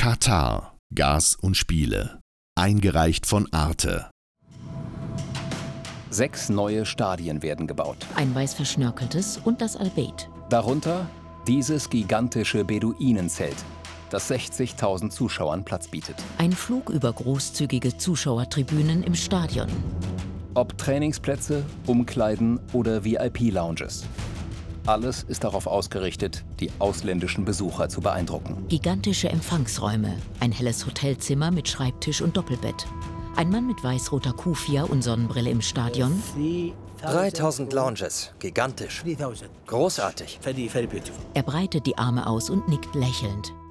Katar, Gas und Spiele. Eingereicht von Arte. 6 neue Stadien werden gebaut. Ein weiß verschnörkeltes und das Al-Bayt. Darunter dieses gigantische Beduinenzelt, das 60.000 Zuschauern Platz bietet. Ein Flug über großzügige Zuschauertribünen im Stadion. Ob Trainingsplätze, Umkleiden oder VIP-Lounges. Alles ist darauf ausgerichtet, die ausländischen Besucher zu beeindrucken. Gigantische Empfangsräume, ein helles Hotelzimmer mit Schreibtisch und Doppelbett. Ein Mann mit weiß-roter Kufia und Sonnenbrille im Stadion. 3000 Lounges, gigantisch, großartig. Er breitet die Arme aus und nickt lächelnd.